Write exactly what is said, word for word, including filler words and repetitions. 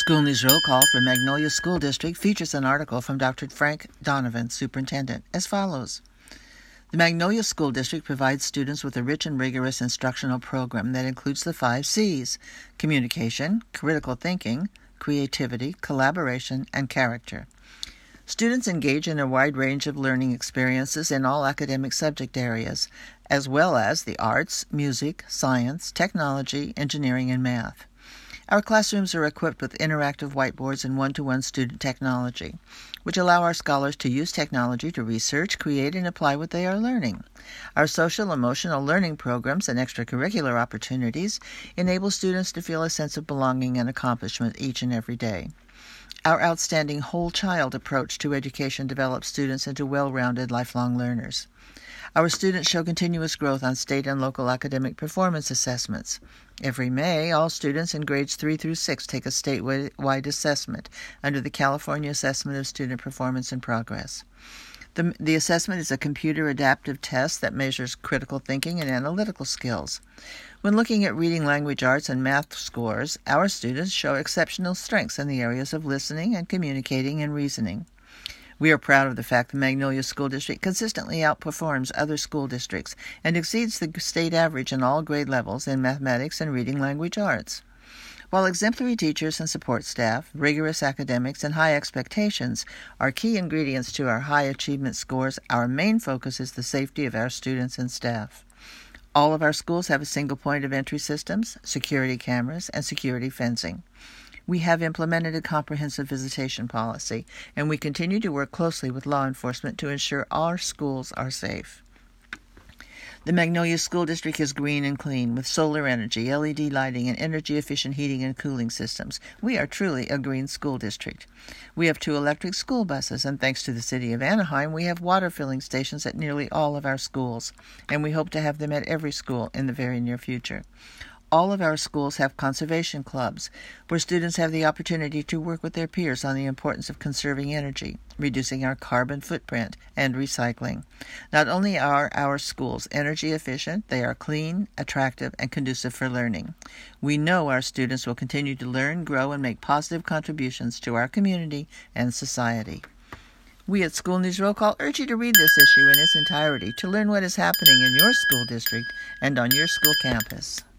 School News Roll Call for Magnolia School District features an article from Doctor Frank Donovan, Superintendent, as follows. The Magnolia School District provides students with a rich and rigorous instructional program that includes the five C's: communication, critical thinking, creativity, collaboration, and character. Students engage in a wide range of learning experiences in all academic subject areas, as well as the arts, music, science, technology, engineering, and math. Our classrooms are equipped with interactive whiteboards and one-to-one student technology, which allow our scholars to use technology to research, create, and apply what they are learning. Our social-emotional learning programs and extracurricular opportunities enable students to feel a sense of belonging and accomplishment each and every day. Our outstanding whole-child approach to education develops students into well-rounded lifelong learners. Our students show continuous growth on state and local academic performance assessments. Every May, all students in grades three through six take a statewide assessment under the California Assessment of Student Performance and Progress. The, the assessment is a computer-adaptive test that measures critical thinking and analytical skills. When looking at reading, language arts, and math scores, our students show exceptional strengths in the areas of listening and communicating and reasoning. We are proud of the fact the Magnolia School District consistently outperforms other school districts and exceeds the state average in all grade levels in mathematics and reading language arts. While exemplary teachers and support staff, rigorous academics, and high expectations are key ingredients to our high achievement scores, our main focus is the safety of our students and staff. All of our schools have a single point of entry systems, security cameras, and security fencing. We have implemented a comprehensive visitation policy, and we continue to work closely with law enforcement to ensure our schools are safe. The Magnolia School District is green and clean, with solar energy, L E D lighting, and energy-efficient heating and cooling systems. We are truly a green school district. We have two electric school buses, and thanks to the City of Anaheim, we have water filling stations at nearly all of our schools, and we hope to have them at every school in the very near future. All of our schools have conservation clubs, where students have the opportunity to work with their peers on the importance of conserving energy, reducing our carbon footprint, and recycling. Not only are our schools energy efficient, they are clean, attractive, and conducive for learning. We know our students will continue to learn, grow, and make positive contributions to our community and society. We at School News Roll Call urge you to read this issue in its entirety to learn what is happening in your school district and on your school campus.